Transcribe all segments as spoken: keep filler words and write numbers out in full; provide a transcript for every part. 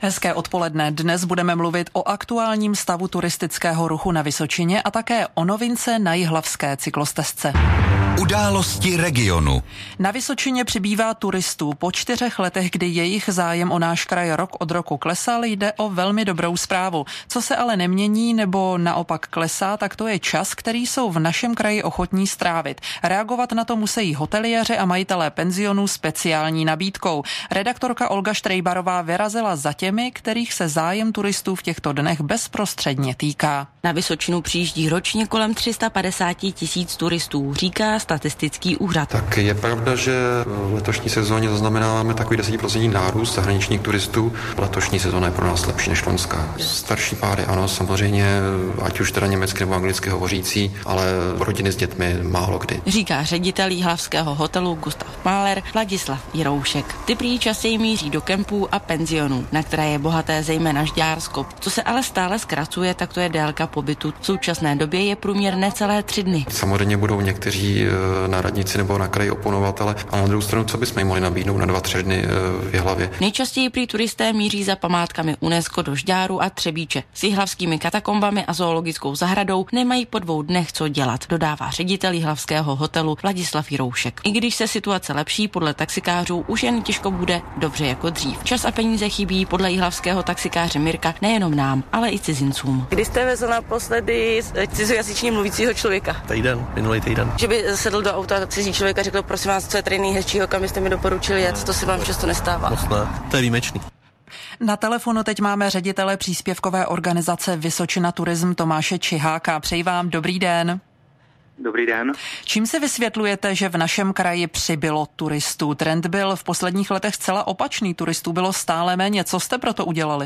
Hezké odpoledne. Dnes budeme mluvit o aktuálním stavu turistického ruchu na Vysočině a také o novince na jihlavské cyklostezce. Události regionu. Na Vysočině přibývá turistů. Po čtyřech letech, kdy jejich zájem o náš kraj rok od roku klesal, jde o velmi dobrou zprávu. Co se ale nemění nebo naopak klesá, tak to je čas, který jsou v našem kraji ochotní strávit. Reagovat na to musí hoteliéři a majitelé penzionů speciální nabídkou. Redaktorka Olga Štrejbarová vyrazila za těmi, kterých se zájem turistů v těchto dnech bezprostředně týká. Na Vysočinu přijíždí ročně kolem tři sta padesát tisíc turistů, říká statistický úřad. Tak je pravda, že v letošní sezóně zaznamenáváme takový desetiprocentní nárůst zahraničních turistů. Letošní sezóna je pro nás lepší než loňská. Starší páry, ano, samozřejmě, ať už teda německy nebo anglicky hovořící, ale rodiny s dětmi málo kdy. Říká ředitel jihlavského hotelu Gustav Mahler Vladislav Jiroušek. Ty prý častěji míří do kempů a penzionů, na které je bohaté zejména Žďársko. Co se ale stále zkracuje, tak to je délka pobytu. V současné době je průměr necelé tři dny. Samozřejmě budou někteří na radnici nebo na kraji oponovat, ale a na druhou stranu, co bychom jim mohli nabídnout na dva, tři dny v Jihlavě. Nejčastěji prý turisté míří za památkami UNESCO do Žďáru a Třebíče. S jihlavskými katakombami a zoologickou zahradou nemají po dvou dnech co dělat, dodává ředitel jihlavského hotelu Vladislav Jiroušek. I když se situace lepší, podle taxikářů už jen těžko bude dobře jako dřív. Čas a peníze chybí podle jihlavského taxikáře Mirka nejenom nám, ale i cizincům. Kdy jste vezl naposledy cizojazyčně mluvícího člověka? Týden, minulý týden. Že by sedl do auta cizí člověk a řekl, prosím vás, co je tady nejhezčího, kam byste mi doporučili jet, to se vám často nestává. Moc ne, to je výjimečný. Na telefonu teď máme ředitele příspěvkové organizace Vysočina Turism Tomáše Čiháka. Přeji vám dobrý den. Dobrý den. Čím si vysvětlujete, že v našem kraji přibylo turistů? Trend byl v posledních letech zcela opačný, turistů bylo stále méně. Co jste proto udělali?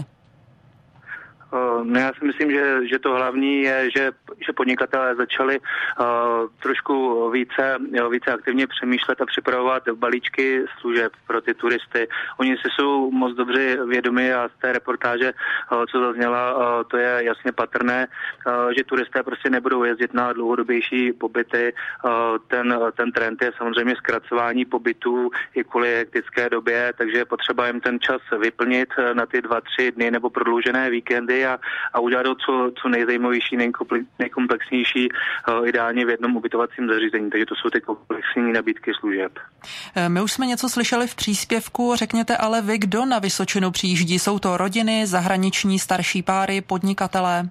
No já si myslím, že, že to hlavní je, že, že podnikatelé začali uh, trošku více, více aktivně přemýšlet a připravovat balíčky služeb pro ty turisty. Oni si jsou moc dobře vědomi a z té reportáže, uh, co zazněla, uh, to je jasně patrné, uh, že turisté prostě nebudou jezdit na dlouhodobější pobyty. Uh, ten, ten trend je samozřejmě zkracování pobytů i kvůli hektické době, takže je potřeba jim ten čas vyplnit na ty dva, tři dny nebo prodloužené víkendy a, a udělat to co, co nejzajímavější, nejkomplexnější, uh, ideálně v jednom ubytovacím zařízení. Takže to jsou ty komplexní nabídky služeb. My už jsme něco slyšeli v příspěvku, řekněte ale vy, kdo na Vysočinu přijíždí? Jsou to rodiny, zahraniční starší páry, podnikatelé?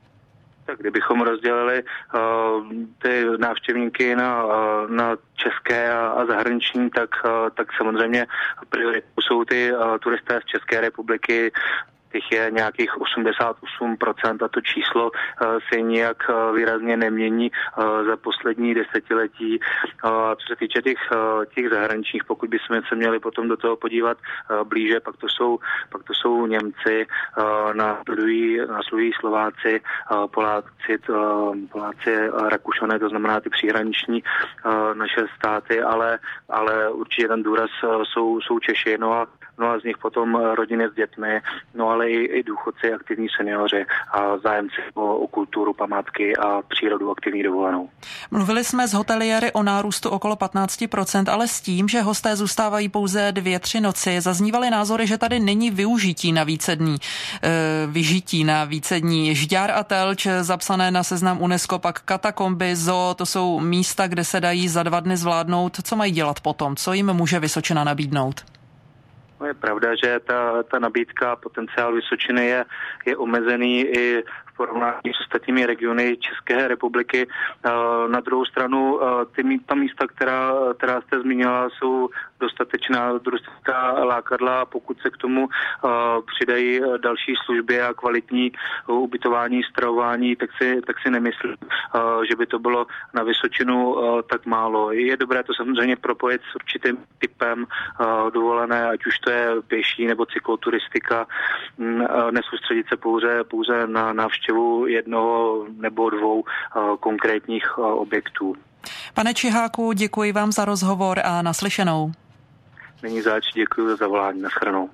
Tak kdybychom rozdělili uh, ty návštěvníky na, uh, na české a, a zahraniční, tak, uh, tak samozřejmě prioritou jsou ty uh, turisté z České republiky. Těch je nějakých osmdesát osm procent a to číslo uh, se nijak uh, výrazně nemění uh, za poslední desetiletí. Uh, co se týče těch, uh, těch zahraničních, pokud bychom se měli potom do toho podívat uh, blíže, pak to jsou, pak to jsou Němci, uh, následují, následují Slováci, uh, Poláci, uh, Poláci, uh, Rakušané, to znamená ty příhraniční uh, naše státy, ale, ale určitě ten důraz uh, jsou, jsou Češi, no a No a z nich potom rodiny s dětmi, no ale i, i důchodci, aktivní seniori a zájemci o, o kulturu, památky a přírodu, aktivní dovolenou. Mluvili jsme s hoteliéry o nárůstu okolo patnáct procent, ale s tím, že hosté zůstávají pouze dvě, tři noci. Zaznívaly názory, že tady není využití na více dní, e, vyžití na více dní. Žďár a Telč, zapsané na seznam UNESCO, pak katakomby, zoo, to jsou místa, kde se dají za dva dny zvládnout. Co mají dělat potom? Co jim může Vysočina nabídnout? No je pravda, že ta, ta nabídka, potenciál Vysočiny je, je omezený i v porovnání s ostatními regiony České republiky. Na druhou stranu, ty, ta místa, která, která jste zmínila, jsou dostatečná turistická lákadla, pokud se k tomu uh, přidají další služby a kvalitní uh, ubytování, stravování, tak si, tak si nemyslím, uh, že by to bylo na Vysočinu uh, tak málo. Je dobré to samozřejmě propojit s určitým typem uh, dovolené, ať už to je pěší nebo cykloturistika, um, nesoustředit se pouze, pouze na návštěvu jednoho nebo dvou uh, konkrétních uh, objektů. Pane Čiháku, děkuji vám za rozhovor a naslyšenou. Není zač, děkuji za volání, nashledanou.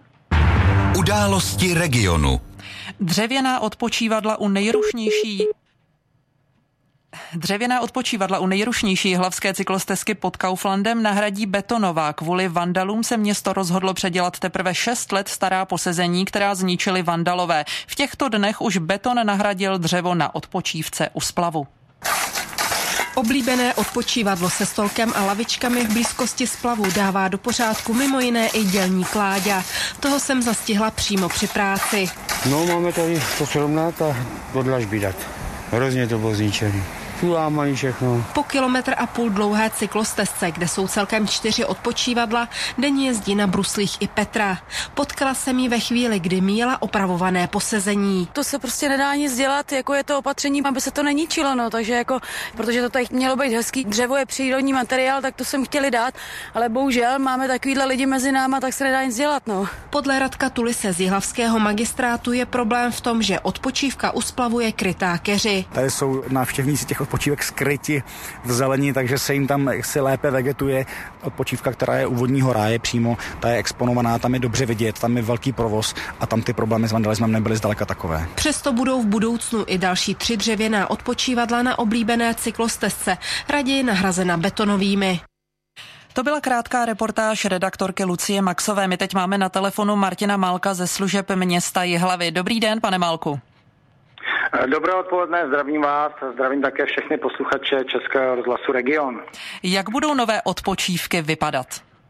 Události regionu. Dřevěná odpočívadla u nejrušnější Dřevěná odpočívadla u nejrušnější jihlavské cyklostezky pod Kauflandem nahradí betonová. Kvůli vandalům se město rozhodlo předělat teprve šest let stará posezení, která zničili vandalové. V těchto dnech už beton nahradil dřevo na odpočívce u splavu. Oblíbené odpočívadlo se stolkem a lavičkami v blízkosti splavu dává do pořádku mimo jiné i dělník Láďa. Toho jsem zastihla přímo při práci. No, máme tady to srovnat a podlažby dát. Hrozně to bylo zničený. Ulámají všechno. Po kilometr a půl dlouhé cyklostezce, kde jsou celkem čtyři odpočívadla, denně jezdí na bruslích i Petra. Potkala jsem ji ve chvíli, kdy míjela opravované posezení. To se prostě nedá nic dělat, jako je to opatření, aby se to neničilo, no, takže jako, protože to tady mělo být hezký, dřevo je přírodní materiál, tak to jsem chtěli dát, ale bohužel máme takovýhle lidi mezi náma, tak se nedá nic dělat, no. Podle Radka Tulise z jihlavského magistrátu je problém v tom, že odpočívka u splavu je krytá keři. Tady jsou návštěvníci těch odpočívek skryti v zelení, takže se jim tam se lépe vegetuje. Odpočívka, která je u vodního ráje přímo, ta je exponovaná, tam je dobře vidět, tam je velký provoz a tam ty problémy s vandalismem nebyly zdaleka takové. Přesto budou v budoucnu i další tři dřevěná odpočívadla na oblíbené cyklostezce, raději nahrazena betonovými. To byla krátká reportáž redaktorky Lucie Maxové. My teď máme na telefonu Martina Málka ze služeb města Jihlavy. Dobrý den, pane Málku. Dobré odpoledne, zdravím vás, zdravím také všechny posluchače Českého rozhlasu Region. Jak budou nové odpočívky vypadat?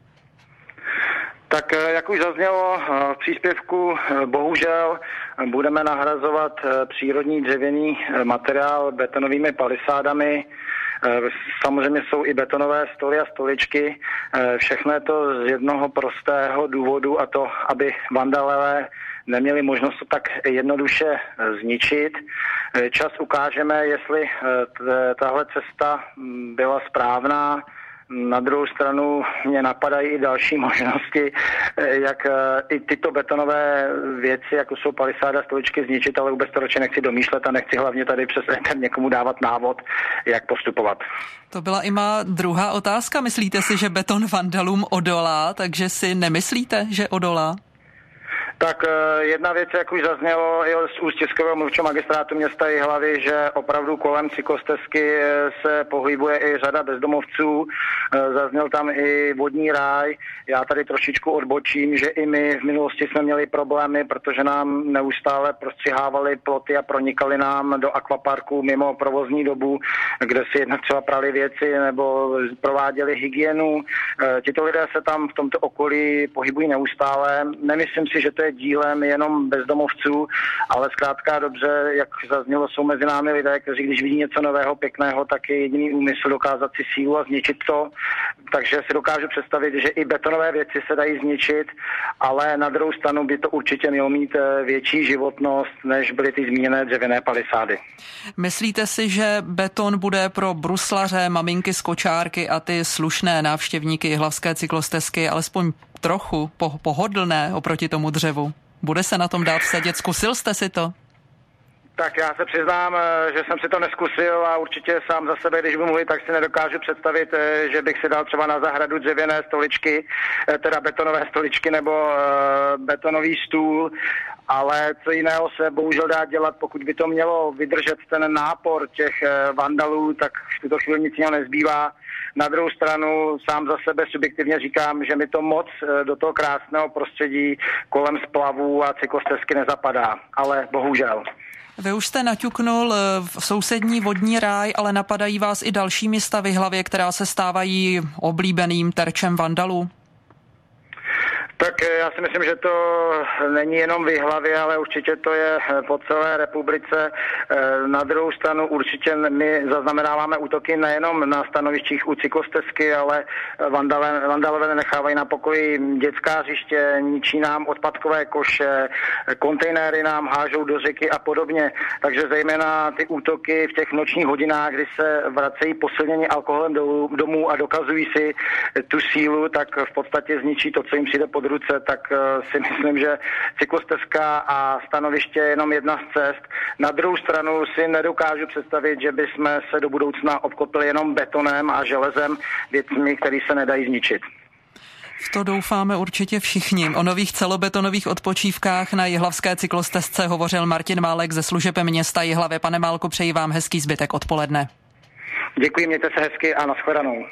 Tak jak už zaznělo v příspěvku, bohužel budeme nahrazovat přírodní dřevěný materiál betonovými palisádami. Samozřejmě jsou i betonové stoly a stoličky. Všechno je to z jednoho prostého důvodu, a to, aby vandalové neměli možnost to tak jednoduše zničit. Čas ukážeme, jestli tahle cesta byla správná. Na druhou stranu mě napadají i další možnosti, jak i tyto betonové věci, jako jsou palisády a stoličky, zničit, ale vůbec to radši nechci domýšlet a nechci hlavně tady přes éter někomu dávat návod, jak postupovat. To byla i má druhá otázka. Myslíte si, že beton vandalům odolá, takže si nemyslíte, že odolá? Tak jedna věc, jak už zaznělo i z úst Českého mluvčího magistrátu města Jihlavy, že opravdu kolem cyklostezky se pohybuje i řada bezdomovců. Zazněl tam i vodní ráj. Já tady trošičku odbočím, že i my v minulosti jsme měli problémy, protože nám neustále prostřihávali ploty a pronikali nám do akvaparku mimo provozní dobu, kde si jednak třeba prali věci nebo prováděli hygienu. Tito lidé se tam v tomto okolí pohybují neustále. Nemyslím si, že to je dílem jenom bezdomovců, ale zkrátka dobře, jak zaznělo, jsou mezi námi lidé, kteří když vidí něco nového, pěkného, tak je jediný úmysl dokázat si sílu a zničit to. Takže si dokážu představit, že i betonové věci se dají zničit, ale na druhou stranu by to určitě mělo mít větší životnost, než byly ty zmíněné dřevěné palisády. Myslíte si, že beton bude pro bruslaře, maminky z kočárky a ty slušné návštěvníky jihlavské cyklostezky alespoň trochu po- pohodlné oproti tomu dřevu? Bude se na tom dát sedět? Zkusil jste si to? Tak já se přiznám, že jsem si to neskusil a určitě sám za sebe, když budu mluvit, tak si nedokážu představit, že bych si dal třeba na zahradu dřevěné stoličky, teda betonové stoličky nebo betonový stůl, ale co jiného se bohužel dá dělat, pokud by to mělo vydržet ten nápor těch vandalů, tak v tuto chvíli nic jiného nezbývá. Na druhou stranu sám za sebe subjektivně říkám, že mi to moc do toho krásného prostředí kolem splavů a cyklostezky nezapadá, ale bohužel. Vy už jste naťuknul v sousední vodní ráj, ale napadají vás i další města v Jihlavě, která se stávají oblíbeným terčem vandalů? Tak já si myslím, že to není jenom v Jihlavě, ale určitě to je po celé republice. Na druhou stranu určitě my zaznamenáváme útoky nejenom na stanovištích u cyklostezky, ale vandalové, vandalové nenechávají na pokoji dětská hřiště, ničí nám odpadkové koše, kontejnery nám hážou do řeky a podobně. Takže zejména ty útoky v těch nočních hodinách, kdy se vracejí posilnění alkoholem do, domů a dokazují si tu sílu, tak v podstatě zničí to, co jim přijde pod ruce, tak si myslím, že cyklostezka a stanoviště je jenom jedna z cest. Na druhou stranu si nedokážu představit, že bychom se do budoucna obklopili jenom betonem a železem, věcmi, které se nedají zničit. V to doufáme určitě všichni. O nových celobetonových odpočívkách na jihlavské cyklostezce hovořil Martin Málek ze služeb města Jihlavy. Pane Málku, přeji vám hezký zbytek odpoledne. Děkuji, mějte se hezky a nashledanou.